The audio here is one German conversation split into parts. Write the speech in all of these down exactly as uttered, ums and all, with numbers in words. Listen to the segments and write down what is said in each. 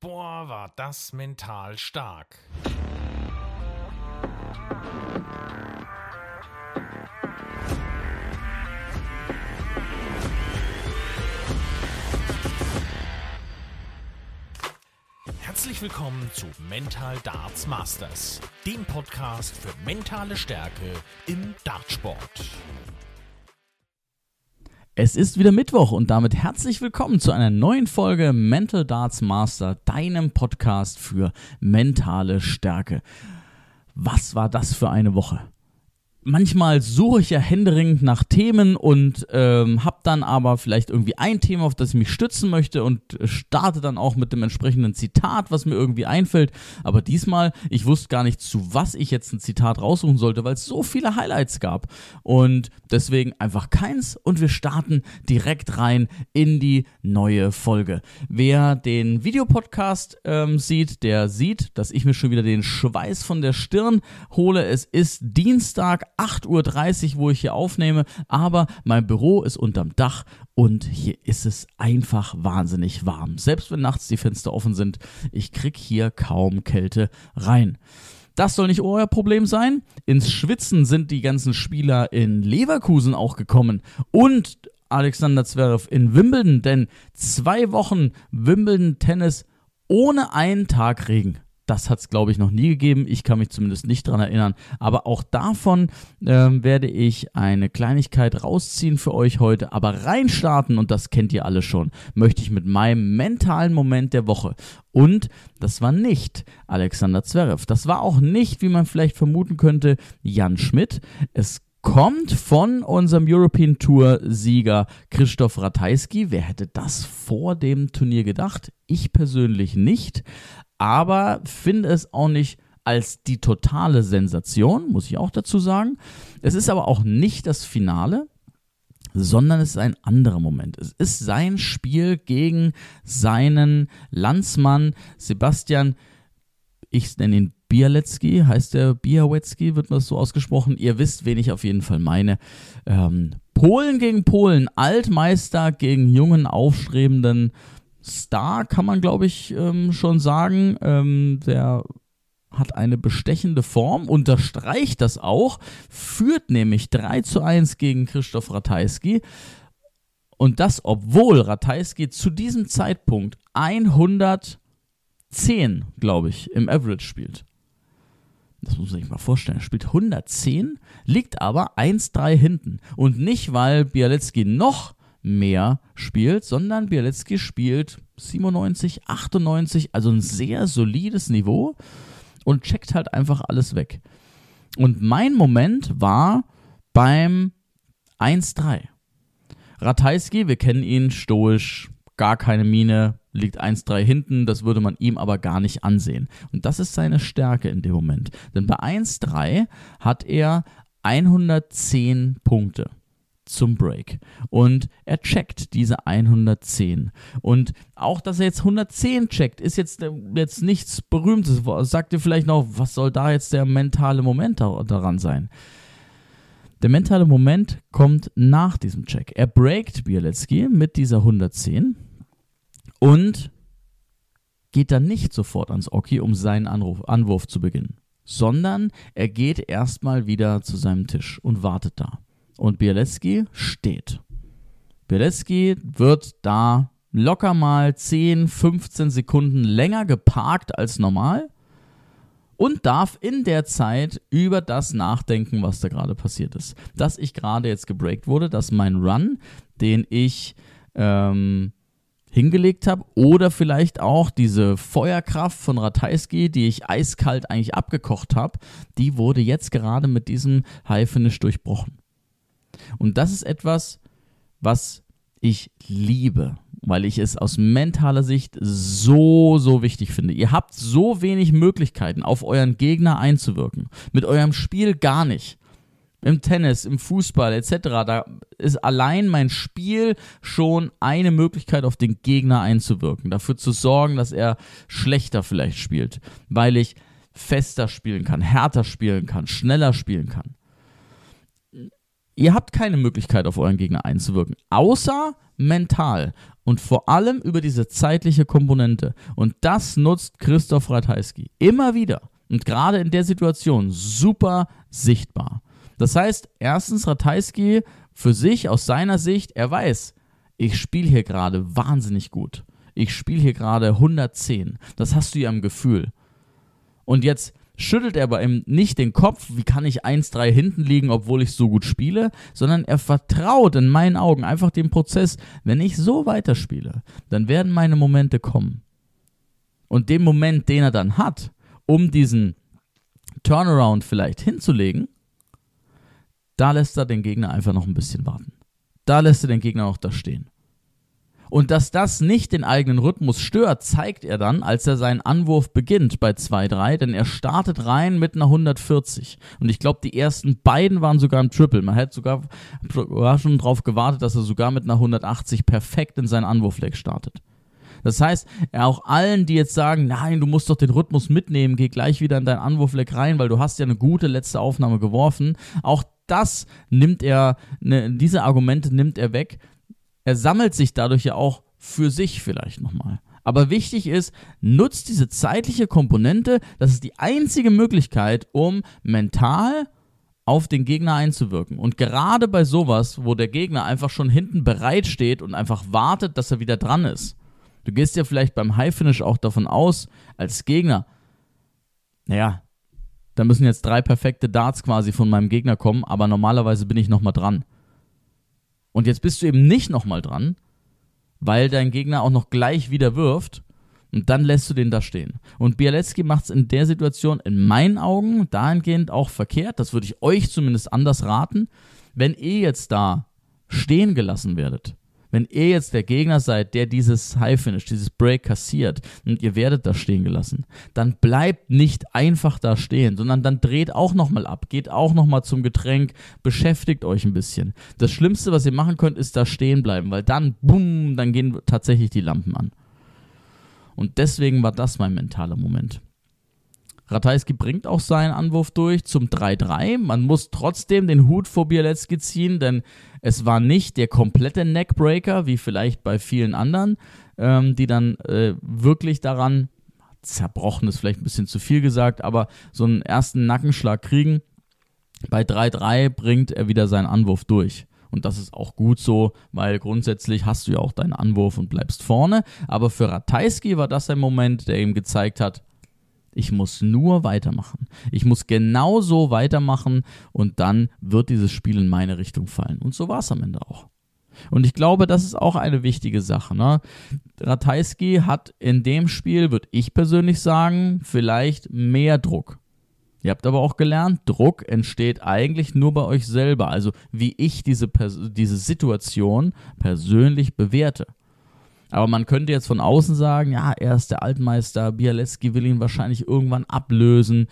Boah, war das mental stark. Herzlich willkommen zu Mental Darts Masters, dem Podcast für mentale Stärke im Dartsport. Es ist wieder Mittwoch und damit herzlich willkommen zu einer neuen Folge Mental Darts Master, deinem Podcast für mentale Stärke. Was war das für eine Woche? Manchmal suche ich ja händeringend nach Themen und ähm, habe dann aber vielleicht irgendwie ein Thema, auf das ich mich stützen möchte und starte dann auch mit dem entsprechenden Zitat, was mir irgendwie einfällt. Aber diesmal, ich wusste gar nicht, zu was ich jetzt ein Zitat raussuchen sollte, weil es so viele Highlights gab. Und deswegen einfach keins und wir starten direkt rein in die neue Folge. Wer den Videopodcast ähm, sieht, der sieht, dass ich mir schon wieder den Schweiß von der Stirn hole. Es ist Dienstag, acht Uhr dreißig, wo ich hier aufnehme, aber mein Büro ist unterm Dach und hier ist es einfach wahnsinnig warm. Selbst wenn nachts die Fenster offen sind, ich krieg hier kaum Kälte rein. Das soll nicht euer Problem sein. Ins Schwitzen sind die ganzen Spieler in Leverkusen auch gekommen und Alexander Zverev in Wimbledon, denn zwei Wochen Wimbledon-Tennis ohne einen Tag Regen. Das hat es, glaube ich, noch nie gegeben. Ich kann mich zumindest nicht dran erinnern. Aber auch davon ähm, werde ich eine Kleinigkeit rausziehen für euch heute. Aber reinstarten, und das kennt ihr alle schon, möchte ich mit meinem mentalen Moment der Woche. Und das war nicht Alexander Zverev. Das war auch nicht, wie man vielleicht vermuten könnte, Jan Schmidt. Es kommt von unserem European Tour Sieger Krzysztof Ratajski. Wer hätte das vor dem Turnier gedacht? Ich persönlich nicht. Aber finde es auch nicht als die totale Sensation, muss ich auch dazu sagen. Es ist aber auch nicht das Finale, sondern es ist ein anderer Moment. Es ist sein Spiel gegen seinen Landsmann Sebastian, ich nenne ihn Bialecki, heißt der Białecki, wird das so ausgesprochen. Ihr wisst, wen ich auf jeden Fall meine. Ähm, Polen gegen Polen, Altmeister gegen jungen, aufstrebenden Star, kann man glaube ich ähm, schon sagen. Ähm, der hat eine bestechende Form, unterstreicht das auch, führt nämlich drei zu eins gegen Krzysztof Ratajski. Und das, obwohl Ratajski zu diesem Zeitpunkt hundertzehn, glaube ich, im Average spielt. Das muss man sich mal vorstellen. Er spielt hundertzehn, liegt aber eins drei hinten. Und nicht, weil Bialecki noch mehr spielt, sondern Bialecki spielt siebenundneunzig, achtundneunzig, also ein sehr solides Niveau und checkt halt einfach alles weg. Und mein Moment war beim eins drei. Ratajski, wir kennen ihn, stoisch, gar keine Miene, liegt eins drei hinten, das würde man ihm aber gar nicht ansehen. Und das ist seine Stärke in dem Moment. Denn bei eins drei hat er hundertzehn Punkte zum Break. Und er checkt diese hundertzehn. Und auch, dass er jetzt hundertzehn checkt, ist jetzt, jetzt nichts Berühmtes. Sagt ihr vielleicht noch, was soll da jetzt der mentale Moment daran sein? Der mentale Moment kommt nach diesem Check. Er breakt Bialecki mit dieser hundertzehn und geht dann nicht sofort ans Oki, um seinen Anruf, Anwurf zu beginnen, sondern er geht erstmal wieder zu seinem Tisch und wartet da. Und Bialecki steht. Bialecki wird da locker mal zehn, fünfzehn Sekunden länger geparkt als normal und darf in der Zeit über das nachdenken, was da gerade passiert ist. Dass ich gerade jetzt gebreakt wurde, dass mein Run, den ich ähm, hingelegt habe, oder vielleicht auch diese Feuerkraft von Ratajski, die ich eiskalt eigentlich abgekocht habe, die wurde jetzt gerade mit diesem High Finish durchbrochen. Und das ist etwas, was ich liebe, weil ich es aus mentaler Sicht so, so wichtig finde. Ihr habt so wenig Möglichkeiten, auf euren Gegner einzuwirken. Mit eurem Spiel gar nicht. Im Tennis, im Fußball et cetera. Da ist allein mein Spiel schon eine Möglichkeit, auf den Gegner einzuwirken. Dafür zu sorgen, dass er schlechter vielleicht spielt. Weil ich fester spielen kann, härter spielen kann, schneller spielen kann. Ihr habt keine Möglichkeit, auf euren Gegner einzuwirken, außer mental und vor allem über diese zeitliche Komponente. Und das nutzt Christoph Ratajski immer wieder und gerade in der Situation super sichtbar. Das heißt, erstens Ratajski für sich, aus seiner Sicht, er weiß, ich spiele hier gerade wahnsinnig gut. Ich spiele hier gerade hundertzehn. Das hast du ja im Gefühl. Und jetzt schüttelt er bei ihm nicht den Kopf, wie kann ich eins drei hinten liegen, obwohl ich so gut spiele, sondern er vertraut in meinen Augen einfach dem Prozess, wenn ich so weiterspiele, dann werden meine Momente kommen. Und den Moment, den er dann hat, um diesen Turnaround vielleicht hinzulegen, da lässt er den Gegner einfach noch ein bisschen warten. Da lässt er den Gegner noch da stehen. Und dass das nicht den eigenen Rhythmus stört, zeigt er dann, als er seinen Anwurf beginnt bei zwei drei, denn er startet rein mit einer hundertvierzig. Und ich glaube, die ersten beiden waren sogar im Triple. Man hätte sogar war schon darauf gewartet, dass er sogar mit einer hundertachtzig perfekt in seinen Anwurfleg startet. Das heißt, er auch allen, die jetzt sagen, nein, du musst doch den Rhythmus mitnehmen, geh gleich wieder in deinen Anwurfleg rein, weil du hast ja eine gute letzte Aufnahme geworfen. Auch das nimmt er, ne, diese Argumente nimmt er weg. Er sammelt sich dadurch ja auch für sich vielleicht nochmal. Aber wichtig ist, nutzt diese zeitliche Komponente, das ist die einzige Möglichkeit, um mental auf den Gegner einzuwirken. Und gerade bei sowas, wo der Gegner einfach schon hinten bereit steht und einfach wartet, dass er wieder dran ist. Du gehst ja vielleicht beim High Finish auch davon aus, als Gegner, naja, da müssen jetzt drei perfekte Darts quasi von meinem Gegner kommen, aber normalerweise bin ich nochmal dran. Und jetzt bist du eben nicht nochmal dran, weil dein Gegner auch noch gleich wieder wirft und dann lässt du den da stehen. Und Bialecki macht es in der Situation in meinen Augen dahingehend auch verkehrt, das würde ich euch zumindest anders raten, wenn ihr jetzt da stehen gelassen werdet. Wenn ihr jetzt der Gegner seid, der dieses High-Finish, dieses Break kassiert und ihr werdet da stehen gelassen, dann bleibt nicht einfach da stehen, sondern dann dreht auch nochmal ab, geht auch nochmal zum Getränk, beschäftigt euch ein bisschen. Das Schlimmste, was ihr machen könnt, ist da stehen bleiben, weil dann, bumm, dann gehen tatsächlich die Lampen an. Und deswegen war das mein mentaler Moment. Ratajski bringt auch seinen Anwurf durch zum drei drei. Man muss trotzdem den Hut vor Bialecki ziehen, denn es war nicht der komplette Neckbreaker, wie vielleicht bei vielen anderen, ähm, die dann äh, wirklich daran, zerbrochen ist vielleicht ein bisschen zu viel gesagt, aber so einen ersten Nackenschlag kriegen. Bei drei drei bringt er wieder seinen Anwurf durch. Und das ist auch gut so, weil grundsätzlich hast du ja auch deinen Anwurf und bleibst vorne. Aber für Ratajski war das ein Moment, der ihm gezeigt hat, ich muss nur weitermachen. Ich muss genauso weitermachen und dann wird dieses Spiel in meine Richtung fallen. Und so war es am Ende auch. Und ich glaube, das ist auch eine wichtige Sache. Ne? Ratajski hat in dem Spiel, würde ich persönlich sagen, vielleicht mehr Druck. Ihr habt aber auch gelernt, Druck entsteht eigentlich nur bei euch selber. Also wie ich diese, diese Situation persönlich bewerte. Aber man könnte jetzt von außen sagen, ja, er ist der Altmeister, Bialecki will ihn wahrscheinlich irgendwann ablösen.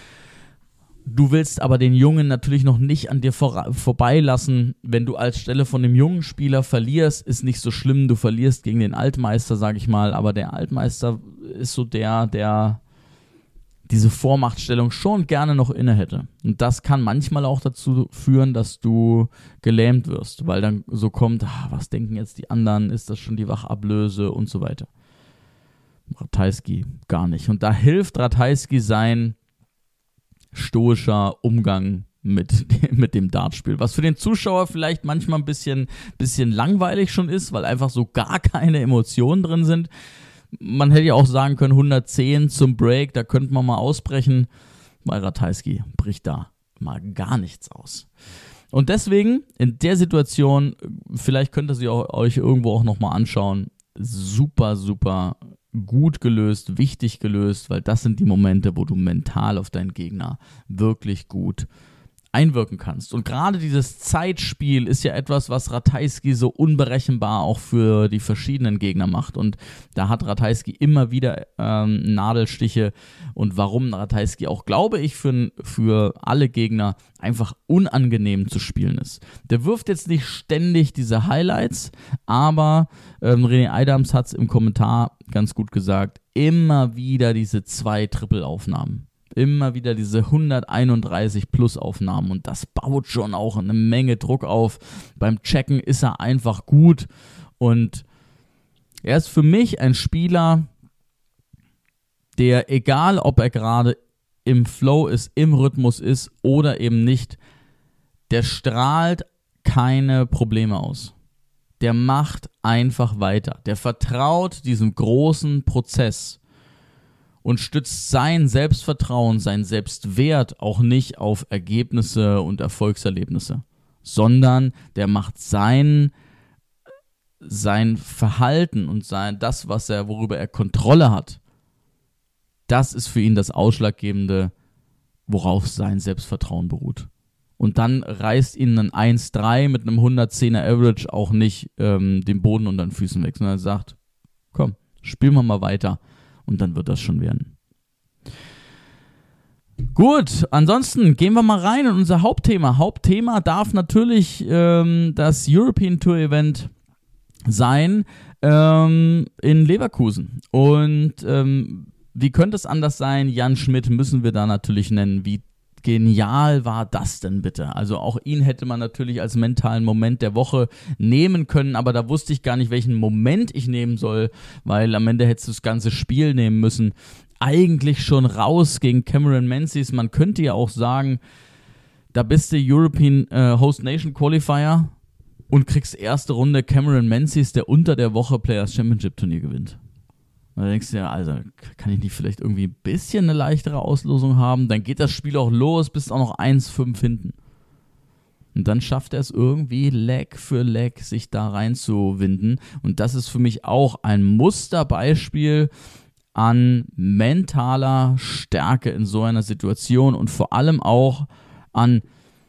Du willst aber den Jungen natürlich noch nicht an dir vor, vorbeilassen. Wenn du als Stelle von dem jungen Spieler verlierst, ist nicht so schlimm. Du verlierst gegen den Altmeister, sage ich mal. Aber der Altmeister ist so der, der diese Vormachtstellung schon gerne noch inne hätte. Und das kann manchmal auch dazu führen, dass du gelähmt wirst, weil dann so kommt, ah, was denken jetzt die anderen, ist das schon die Wachablöse und so weiter. Ratajski gar nicht. Und da hilft Ratajski sein stoischer Umgang mit, mit dem Dartspiel, was für den Zuschauer vielleicht manchmal ein bisschen, bisschen langweilig schon ist, weil einfach so gar keine Emotionen drin sind. Man hätte ja auch sagen können, hundertzehn zum Break, da könnte man mal ausbrechen. Bei Ratajski bricht da mal gar nichts aus. Und deswegen, in der Situation, vielleicht könnt ihr sie auch, euch irgendwo auch nochmal anschauen, super, super gut gelöst, wichtig gelöst, weil das sind die Momente, wo du mental auf deinen Gegner wirklich gut einwirken kannst. Und gerade dieses Zeitspiel ist ja etwas, was Ratajski so unberechenbar auch für die verschiedenen Gegner macht. Und da hat Ratajski immer wieder ähm, Nadelstiche. Und warum Ratajski auch, glaube ich, für, für alle Gegner einfach unangenehm zu spielen ist. Der wirft jetzt nicht ständig diese Highlights, aber ähm, René Eidams hat es im Kommentar ganz gut gesagt, immer wieder diese zwei Triple-Aufnahmen. Immer wieder diese hunderteinunddreißig plus Aufnahmen und das baut schon auch eine Menge Druck auf. Beim Checken ist er einfach gut und er ist für mich ein Spieler, der, egal ob er gerade im Flow ist, im Rhythmus ist oder eben nicht, der strahlt keine Probleme aus. Der macht einfach weiter. Der vertraut diesem großen Prozess und stützt sein Selbstvertrauen, sein Selbstwert auch nicht auf Ergebnisse und Erfolgserlebnisse, sondern der macht sein, sein Verhalten und sein, das, was er, worüber er Kontrolle hat, das ist für ihn das Ausschlaggebende, worauf sein Selbstvertrauen beruht. Und dann reißt ihn ein eins drei mit einem hundertzehner Average auch nicht ähm, den Boden unter den Füßen weg, sondern er sagt, komm, spielen wir mal weiter und dann wird das schon werden. Gut, ansonsten gehen wir mal rein in unser Hauptthema. Hauptthema darf natürlich ähm, das European Tour Event sein ähm, in Leverkusen. Und ähm, wie könnte es anders sein? Jan Schmidt müssen wir da natürlich nennen. Wie genial war das denn bitte? Also auch ihn hätte man natürlich als mentalen Moment der Woche nehmen können, aber da wusste ich gar nicht, welchen Moment ich nehmen soll, weil am Ende hättest du das ganze Spiel nehmen müssen. Eigentlich schon raus gegen Cameron Menzies. Man könnte ja auch sagen, da bist du European äh, Host Nation Qualifier und kriegst erste Runde Cameron Menzies, der unter der Woche Players Championship Turnier gewinnt. Da denkst du ja, also kann ich nicht vielleicht irgendwie ein bisschen eine leichtere Auslosung haben? Dann geht das Spiel auch los, bist auch noch eins fünf hinten. Und dann schafft er es irgendwie Leg für Leg, sich da reinzuwinden. Und das ist für mich auch ein Musterbeispiel an mentaler Stärke in so einer Situation und vor allem auch an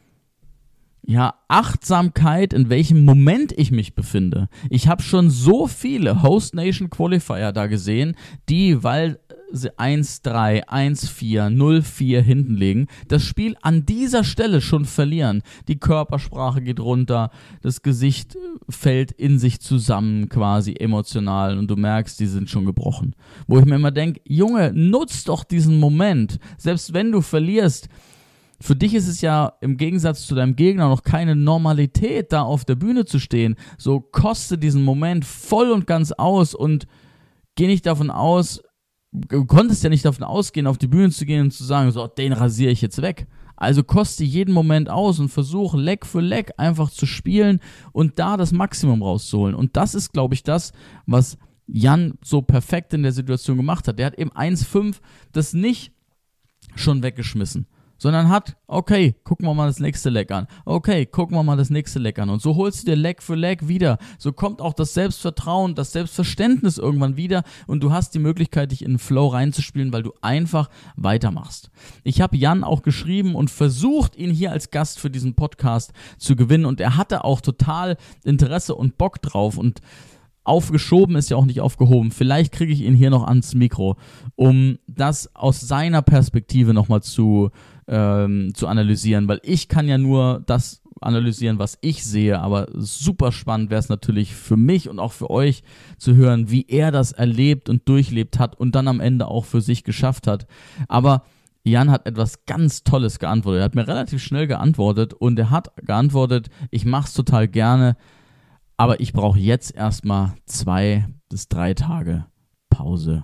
ja, Achtsamkeit, in welchem Moment ich mich befinde. Ich habe schon so viele Host Nation Qualifier da gesehen, die, weil sie eins drei, eins vier, null vier hinten liegen, das Spiel an dieser Stelle schon verlieren. Die Körpersprache geht runter, das Gesicht fällt in sich zusammen quasi emotional und du merkst, die sind schon gebrochen. Wo ich mir immer denke, Junge, nutz doch diesen Moment. Selbst wenn du verlierst, für dich ist es ja im Gegensatz zu deinem Gegner noch keine Normalität, da auf der Bühne zu stehen. So koste diesen Moment voll und ganz aus und geh nicht davon aus, du konntest ja nicht davon ausgehen, auf die Bühne zu gehen und zu sagen, so, den rasiere ich jetzt weg. Also koste jeden Moment aus und versuch Leg für Leg einfach zu spielen und da das Maximum rauszuholen. Und das ist, glaube ich, das, was Jan so perfekt in der Situation gemacht hat. Der hat eben eins fünf das nicht schon weggeschmissen, sondern hat, okay, gucken wir mal das nächste Leg an. Okay, gucken wir mal das nächste Leg an. Und so holst du dir Leg für Leg wieder. So kommt auch das Selbstvertrauen, das Selbstverständnis irgendwann wieder und du hast die Möglichkeit, dich in den Flow reinzuspielen, weil du einfach weitermachst. Ich habe Jan auch geschrieben und versucht, ihn hier als Gast für diesen Podcast zu gewinnen und er hatte auch total Interesse und Bock drauf und aufgeschoben ist ja auch nicht aufgehoben. Vielleicht kriege ich ihn hier noch ans Mikro, um das aus seiner Perspektive nochmal zu Ähm, zu analysieren, weil ich kann ja nur das analysieren, was ich sehe, aber super spannend wäre es natürlich für mich und auch für euch zu hören, wie er das erlebt und durchlebt hat und dann am Ende auch für sich geschafft hat. Aber Jan hat etwas ganz Tolles geantwortet. Er hat mir relativ schnell geantwortet und er hat geantwortet, ich mache es total gerne, aber ich brauche jetzt erstmal zwei bis drei Tage Pause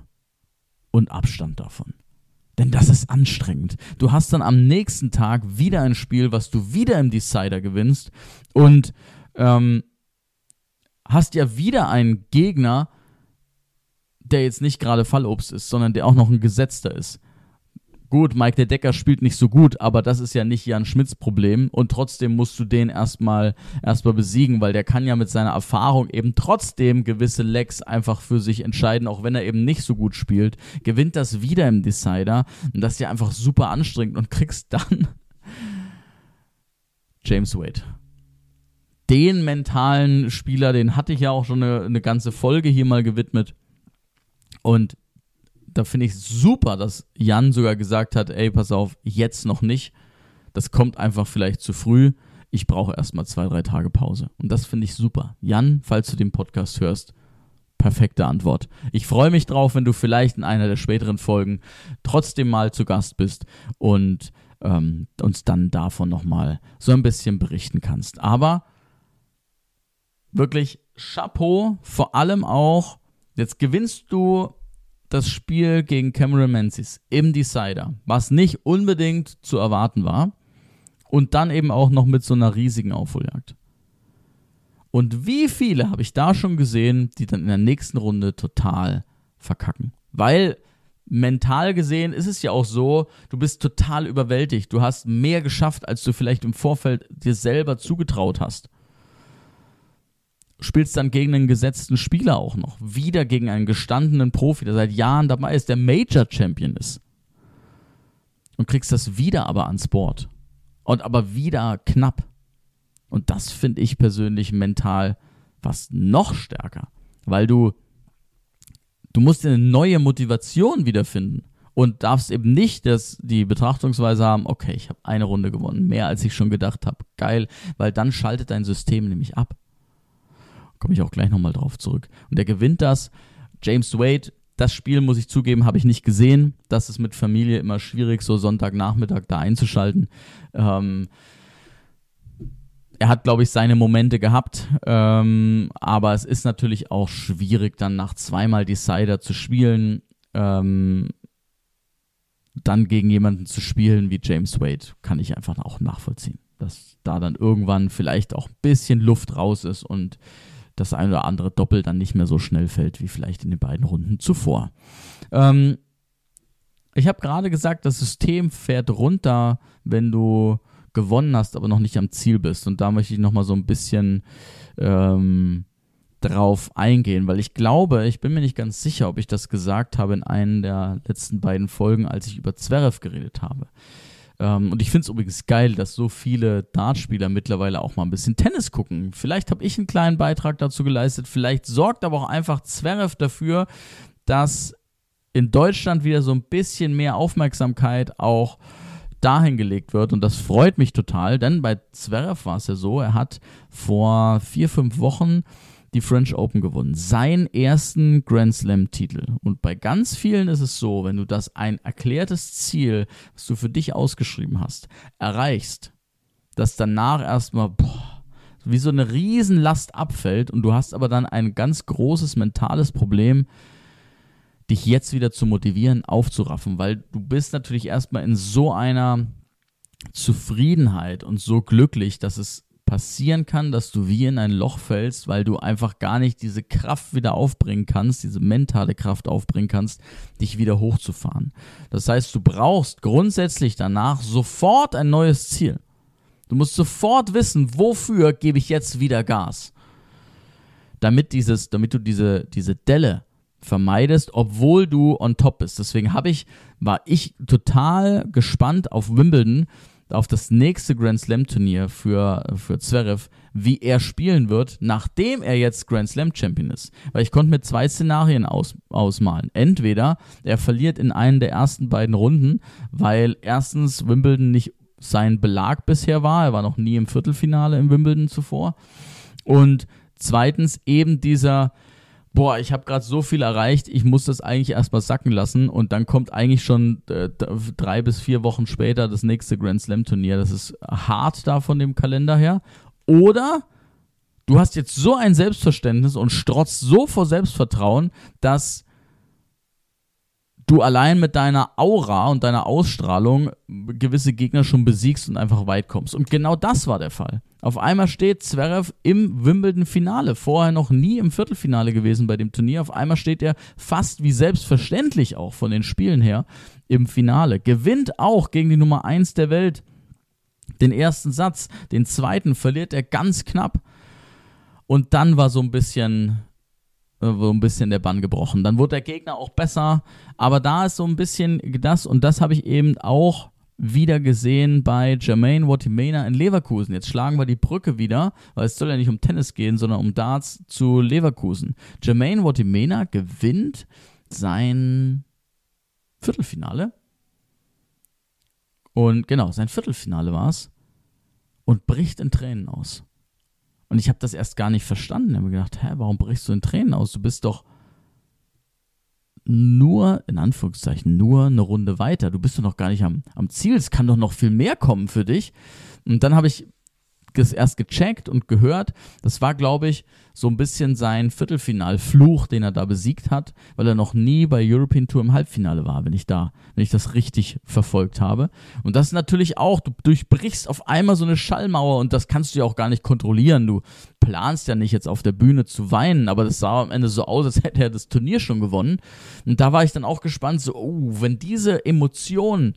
und Abstand davon. Denn das ist anstrengend. Du hast dann am nächsten Tag wieder ein Spiel, was du wieder im Decider gewinnst und ähm, hast ja wieder einen Gegner, der jetzt nicht gerade Fallobst ist, sondern der auch noch ein Gesetzter ist. Gut, Mike der Decker spielt nicht so gut, aber das ist ja nicht Jan Schmidts Problem und trotzdem musst du den erstmal erstmal besiegen, weil der kann ja mit seiner Erfahrung eben trotzdem gewisse Legs einfach für sich entscheiden, auch wenn er eben nicht so gut spielt, gewinnt das wieder im Decider und das ist ja einfach super anstrengend und kriegst dann James Wade. Den mentalen Spieler, den hatte ich ja auch schon eine, eine ganze Folge hier mal gewidmet und da finde ich es super, dass Jan sogar gesagt hat, ey, pass auf, jetzt noch nicht. Das kommt einfach vielleicht zu früh. Ich brauche erstmal zwei, drei Tage Pause. Und das finde ich super. Jan, falls du den Podcast hörst, Perfekte Antwort. Ich freue mich drauf, wenn du vielleicht in einer der späteren Folgen trotzdem mal zu Gast bist und ähm, uns dann davon nochmal so ein bisschen berichten kannst. Aber wirklich Chapeau, vor allem auch, jetzt gewinnst du das Spiel gegen Cameron Menzies im Decider, was nicht unbedingt zu erwarten war, und dann eben auch noch mit so einer riesigen Aufholjagd. Und wie viele habe ich da schon gesehen, die dann in der nächsten Runde total verkacken? Weil mental gesehen ist es ja auch so, du bist total überwältigt. Du hast mehr geschafft, als du vielleicht im Vorfeld dir selber zugetraut hast. Spielst dann gegen einen gesetzten Spieler auch noch. Wieder gegen einen gestandenen Profi, der seit Jahren dabei ist, der Major-Champion ist. Und kriegst das wieder aber ans Board. Und aber wieder knapp. Und das finde ich persönlich mental fast noch stärker. Weil du, du musst eine neue Motivation wiederfinden. Und darfst eben nicht das, die Betrachtungsweise haben, okay, ich habe eine Runde gewonnen, mehr als ich schon gedacht habe. Geil, weil dann schaltet dein System nämlich ab. Komme ich auch gleich nochmal drauf zurück. Und der gewinnt das. James Wade, das Spiel, muss ich zugeben, habe ich nicht gesehen. Das ist mit Familie immer schwierig, so Sonntagnachmittag da einzuschalten. Ähm, er hat, glaube ich, seine Momente gehabt. Ähm, aber es ist natürlich auch schwierig, dann nach zweimal Decider zu spielen, ähm, dann gegen jemanden zu spielen wie James Wade, kann ich einfach auch nachvollziehen. Dass da dann irgendwann vielleicht auch ein bisschen Luft raus ist und das ein oder andere Doppel dann nicht mehr so schnell fällt, wie vielleicht in den beiden Runden zuvor. Ähm, ich habe gerade gesagt, das System fährt runter, wenn du gewonnen hast, aber noch nicht am Ziel bist. Und da möchte ich nochmal so ein bisschen ähm, drauf eingehen, weil ich glaube, ich bin mir nicht ganz sicher, ob ich das gesagt habe in einer der letzten beiden Folgen, als ich über Zverev geredet habe. Um, und ich finde es übrigens geil, dass so viele Dartspieler mittlerweile auch mal ein bisschen Tennis gucken. Vielleicht habe ich einen kleinen Beitrag dazu geleistet, vielleicht sorgt aber auch einfach Zverev dafür, dass in Deutschland wieder so ein bisschen mehr Aufmerksamkeit auch dahin gelegt wird, und das freut mich total, denn bei Zverev war es ja so, er hat vor vier, fünf Wochen die French Open gewonnen. Seinen ersten Grand Slam-Titel. Und bei ganz vielen ist es so, wenn du das ein erklärtes Ziel, was du für dich ausgeschrieben hast, erreichst, dass danach erstmal boah, wie so eine Riesenlast abfällt, und du hast aber dann ein ganz großes mentales Problem, dich jetzt wieder zu motivieren, aufzuraffen, weil du bist natürlich erstmal in so einer Zufriedenheit und so glücklich, dass es passieren kann, dass du wie in ein Loch fällst, weil du einfach gar nicht diese Kraft wieder aufbringen kannst, diese mentale Kraft aufbringen kannst, dich wieder hochzufahren. Das heißt, du brauchst grundsätzlich danach sofort ein neues Ziel. Du musst sofort wissen, wofür gebe ich jetzt wieder Gas, damit dieses, damit du diese, diese Delle vermeidest, obwohl du on top bist. Deswegen habe ich, war ich total gespannt auf Wimbledon, auf das nächste Grand Slam Turnier für, für Zverev, wie er spielen wird, nachdem er jetzt Grand Slam Champion ist. Weil ich konnte mir zwei Szenarien aus, ausmalen. Entweder er verliert in einen der ersten beiden Runden, weil erstens Wimbledon nicht sein Belag bisher war, er war noch nie im Viertelfinale im Wimbledon zuvor, und zweitens eben dieser boah, ich habe gerade so viel erreicht, ich muss das eigentlich erstmal sacken lassen, und dann kommt eigentlich schon äh, drei bis vier Wochen später das nächste Grand Slam Turnier. Das ist hart da von dem Kalender her. Oder du hast jetzt so ein Selbstverständnis und strotzt so vor Selbstvertrauen, dass du allein mit deiner Aura und deiner Ausstrahlung gewisse Gegner schon besiegst und einfach weit kommst. Und genau das war der Fall. Auf einmal steht Zverev im Wimbledon-Finale, vorher noch nie im Viertelfinale gewesen bei dem Turnier. Auf einmal steht er fast wie selbstverständlich auch von den Spielen her im Finale. Gewinnt auch gegen die Nummer eins der Welt den ersten Satz, den zweiten verliert er ganz knapp. Und dann war so ein bisschen... so ein bisschen der Bann gebrochen. Dann wurde der Gegner auch besser, aber da ist so ein bisschen das, und das habe ich eben auch wieder gesehen bei Jermaine Watimena in Leverkusen. Jetzt schlagen wir die Brücke wieder, weil es soll ja nicht um Tennis gehen, sondern um Darts zu Leverkusen. Jermaine Watimena gewinnt sein Viertelfinale, und genau, sein Viertelfinale war es, und bricht in Tränen aus. Und ich habe das erst gar nicht verstanden. Ich habe mir gedacht, hä, warum brichst du in Tränen aus? Du bist doch nur, in Anführungszeichen, nur eine Runde weiter. Du bist doch noch gar nicht am, am Ziel. Es kann doch noch viel mehr kommen für dich. Und dann habe ich das erst gecheckt und gehört. Das war, glaube ich, so ein bisschen sein Viertelfinalfluch, den er da besiegt hat, weil er noch nie bei European Tour im Halbfinale war, wenn ich da, wenn ich das richtig verfolgt habe. Und das ist natürlich auch, du durchbrichst auf einmal so eine Schallmauer und das kannst du ja auch gar nicht kontrollieren. Du planst ja nicht jetzt auf der Bühne zu weinen, aber das sah am Ende so aus, als hätte er das Turnier schon gewonnen. Und da war ich dann auch gespannt, so, oh, wenn diese Emotionen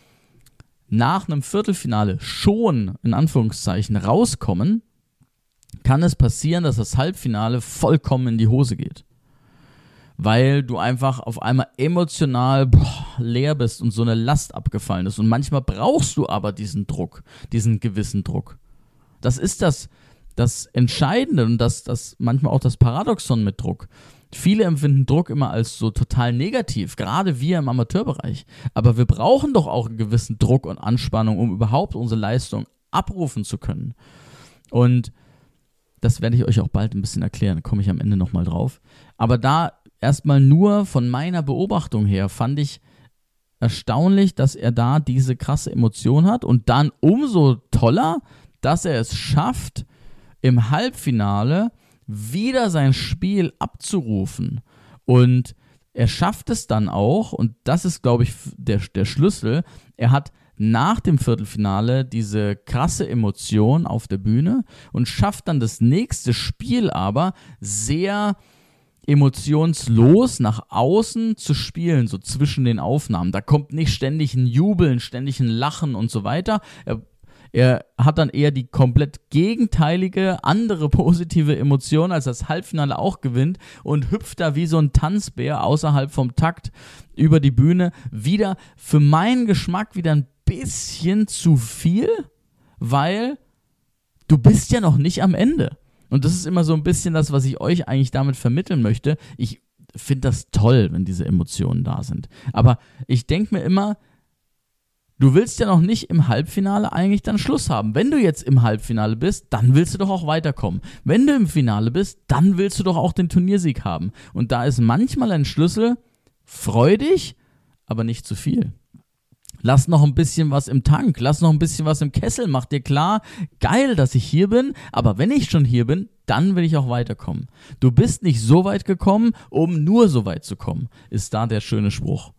nach einem Viertelfinale schon, in Anführungszeichen, rauskommen, kann es passieren, dass das Halbfinale vollkommen in die Hose geht. Weil du einfach auf einmal emotional boah, leer bist und so eine Last abgefallen ist. Und manchmal brauchst du aber diesen Druck, diesen gewissen Druck. Das ist das, das Entscheidende und das, das manchmal auch das Paradoxon mit Druck. Viele empfinden Druck immer als so total negativ, gerade wir im Amateurbereich. Aber wir brauchen doch auch einen gewissen Druck und Anspannung, um überhaupt unsere Leistung abrufen zu können. Und das werde ich euch auch bald ein bisschen erklären, da komme ich am Ende nochmal drauf. Aber da erstmal nur von meiner Beobachtung her fand ich erstaunlich, dass er da diese krasse Emotion hat und dann umso toller, dass er es schafft, im Halbfinale wieder sein Spiel abzurufen. Und er schafft es dann auch, und das ist, glaube ich, der, der Schlüssel, er hat nach dem Viertelfinale diese krasse Emotion auf der Bühne und schafft dann das nächste Spiel aber sehr emotionslos nach außen zu spielen, so zwischen den Aufnahmen. Da kommt nicht ständig ein Jubeln, ständig ein Lachen und so weiter. Er Er hat dann eher die komplett gegenteilige, andere positive Emotion, als das Halbfinale auch gewinnt und hüpft da wie so ein Tanzbär außerhalb vom Takt über die Bühne. Wieder für meinen Geschmack wieder ein bisschen zu viel, weil du bist ja noch nicht am Ende. Und das ist immer so ein bisschen das, was ich euch eigentlich damit vermitteln möchte. Ich finde das toll, wenn diese Emotionen da sind. Aber ich denke mir immer, du willst ja noch nicht im Halbfinale eigentlich dann Schluss haben. Wenn du jetzt im Halbfinale bist, dann willst du doch auch weiterkommen. Wenn du im Finale bist, dann willst du doch auch den Turniersieg haben. Und da ist manchmal ein Schlüssel, freu dich, aber nicht zu viel. Lass noch ein bisschen was im Tank, lass noch ein bisschen was im Kessel, mach dir klar, geil, dass ich hier bin, aber wenn ich schon hier bin, dann will ich auch weiterkommen. Du bist nicht so weit gekommen, um nur so weit zu kommen, ist da der schöne Spruch.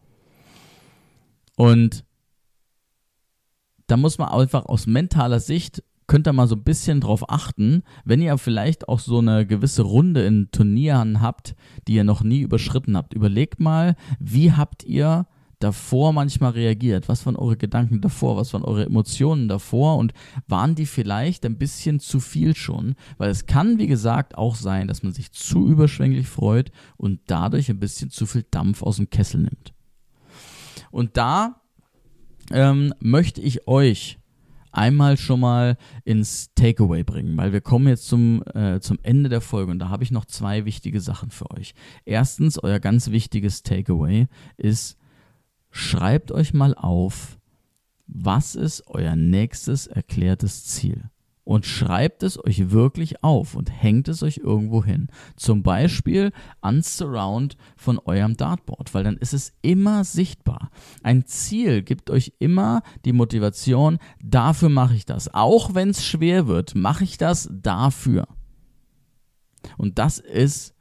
Und da muss man einfach aus mentaler Sicht, könnt ihr mal so ein bisschen drauf achten, wenn ihr vielleicht auch so eine gewisse Runde in Turnieren habt, die ihr noch nie überschritten habt. Überlegt mal, wie habt ihr davor manchmal reagiert? Was waren eure Gedanken davor? Was waren eure Emotionen davor? Und waren die vielleicht ein bisschen zu viel schon? Weil es kann, wie gesagt, auch sein, dass man sich zu überschwänglich freut und dadurch ein bisschen zu viel Dampf aus dem Kessel nimmt. Und da Ähm, möchte ich euch einmal schon mal ins Takeaway bringen, weil wir kommen jetzt zum, äh, zum Ende der Folge und da habe ich noch zwei wichtige Sachen für euch. Erstens, euer ganz wichtiges Takeaway ist, schreibt euch mal auf, was ist euer nächstes erklärtes Ziel? Und schreibt es euch wirklich auf und hängt es euch irgendwo hin. Zum Beispiel ans Surround von eurem Dartboard, weil dann ist es immer sichtbar. Ein Ziel gibt euch immer die Motivation, dafür mache ich das. Auch wenn es schwer wird, mache ich das dafür. Und das ist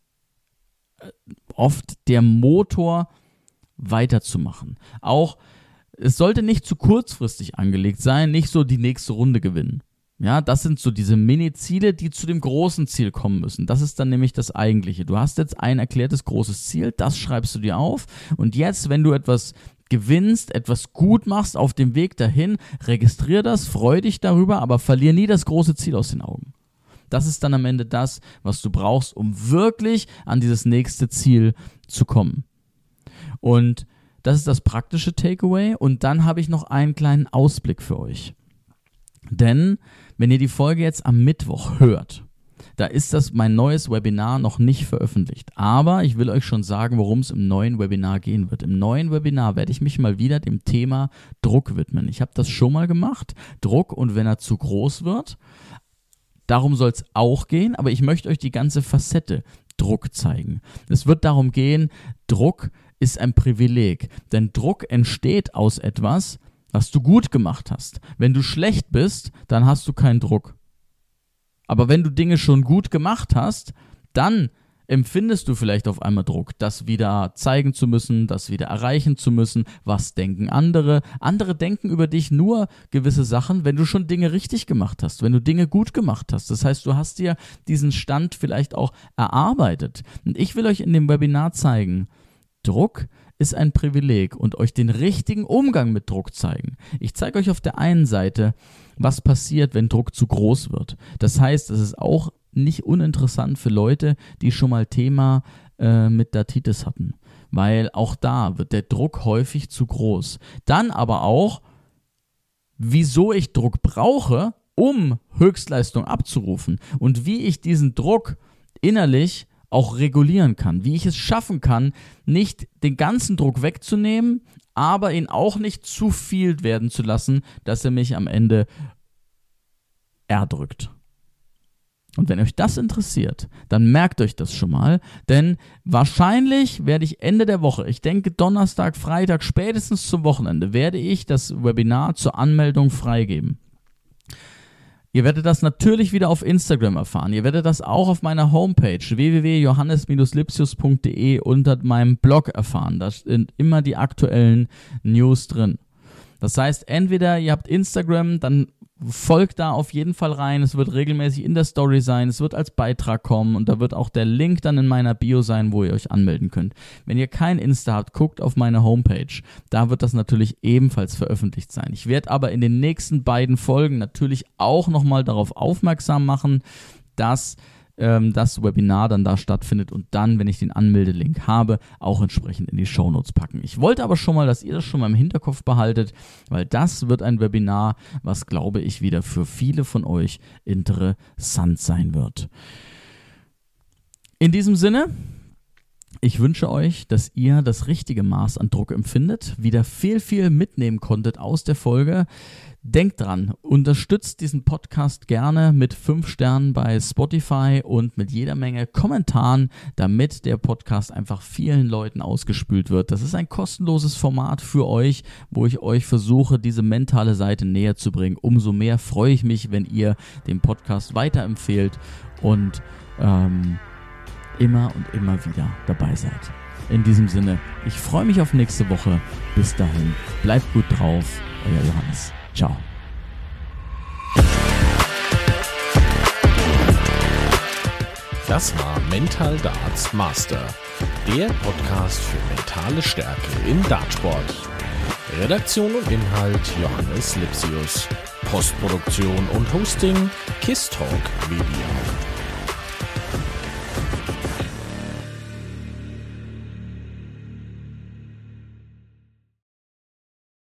oft der Motor, weiterzumachen. Auch, es sollte nicht zu kurzfristig angelegt sein, nicht so die nächste Runde gewinnen. Ja, das sind so diese Mini-Ziele, die zu dem großen Ziel kommen müssen. Das ist dann nämlich das Eigentliche. Du hast jetzt ein erklärtes großes Ziel, das schreibst du dir auf. Und jetzt, wenn du etwas gewinnst, etwas gut machst auf dem Weg dahin, registrier das, freu dich darüber, aber verlier nie das große Ziel aus den Augen. Das ist dann am Ende das, was du brauchst, um wirklich an dieses nächste Ziel zu kommen. Und das ist das praktische Takeaway. Und dann habe ich noch einen kleinen Ausblick für euch. Denn wenn ihr die Folge jetzt am Mittwoch hört, da ist das mein neues Webinar noch nicht veröffentlicht. Aber ich will euch schon sagen, worum es im neuen Webinar gehen wird. Im neuen Webinar werde ich mich mal wieder dem Thema Druck widmen. Ich habe das schon mal gemacht, Druck und wenn er zu groß wird. Darum soll es auch gehen, aber ich möchte euch die ganze Facette Druck zeigen. Es wird darum gehen, Druck ist ein Privileg, denn Druck entsteht aus etwas, was du gut gemacht hast. Wenn du schlecht bist, dann hast du keinen Druck. Aber wenn du Dinge schon gut gemacht hast, dann empfindest du vielleicht auf einmal Druck, das wieder zeigen zu müssen, das wieder erreichen zu müssen. Was denken andere? Andere denken über dich nur gewisse Sachen, wenn du schon Dinge richtig gemacht hast, wenn du Dinge gut gemacht hast. Das heißt, du hast dir diesen Stand vielleicht auch erarbeitet. Und ich will euch in dem Webinar zeigen, Druck ist ein Privileg und euch den richtigen Umgang mit Druck zeigen. Ich zeige euch auf der einen Seite, was passiert, wenn Druck zu groß wird. Das heißt, es ist auch nicht uninteressant für Leute, die schon mal Thema äh, mit Datitis hatten, weil auch da wird der Druck häufig zu groß. Dann aber auch, wieso ich Druck brauche, um Höchstleistung abzurufen und wie ich diesen Druck innerlich auch regulieren kann, wie ich es schaffen kann, nicht den ganzen Druck wegzunehmen, aber ihn auch nicht zu viel werden zu lassen, dass er mich am Ende erdrückt. Und wenn euch das interessiert, dann merkt euch das schon mal, denn wahrscheinlich werde ich Ende der Woche, ich denke Donnerstag, Freitag, spätestens zum Wochenende, werde ich das Webinar zur Anmeldung freigeben. Ihr werdet das natürlich wieder auf Instagram erfahren. Ihr werdet das auch auf meiner Homepage w w w punkt johannes Bindestrich lipsius punkt d e unter meinem Blog erfahren. Da sind immer die aktuellen News drin. Das heißt, entweder ihr habt Instagram, dann folgt da auf jeden Fall rein. Es wird regelmäßig in der Story sein. Es wird als Beitrag kommen und da wird auch der Link dann in meiner Bio sein, wo ihr euch anmelden könnt. Wenn ihr kein Insta habt, guckt auf meine Homepage. Da wird das natürlich ebenfalls veröffentlicht sein. Ich werde aber in den nächsten beiden Folgen natürlich auch nochmal darauf aufmerksam machen, dass ähm, das Webinar dann da stattfindet und dann, wenn ich den Anmeldelink habe, auch entsprechend in die Shownotes packen. Ich wollte aber schon mal, dass ihr das schon mal im Hinterkopf behaltet, weil das wird ein Webinar, was, glaube ich, wieder für viele von euch interessant sein wird. In diesem Sinne, ich wünsche euch, dass ihr das richtige Maß an Druck empfindet, wieder viel, viel mitnehmen konntet aus der Folge. Denkt dran, unterstützt diesen Podcast gerne mit fünf Sternen bei Spotify und mit jeder Menge Kommentaren, damit der Podcast einfach vielen Leuten ausgespült wird. Das ist ein kostenloses Format für euch, wo ich euch versuche, diese mentale Seite näher zu bringen. Umso mehr freue ich mich, wenn ihr den Podcast weiterempfehlt und ähm, immer und immer wieder dabei seid. In diesem Sinne, ich freue mich auf nächste Woche. Bis dahin, bleibt gut drauf, euer Johannes. Ciao. Das war Mental Darts Master, der Podcast für mentale Stärke im Dartsport. Redaktion und Inhalt Johannes Lipsius. Postproduktion und Hosting KissTalk Media.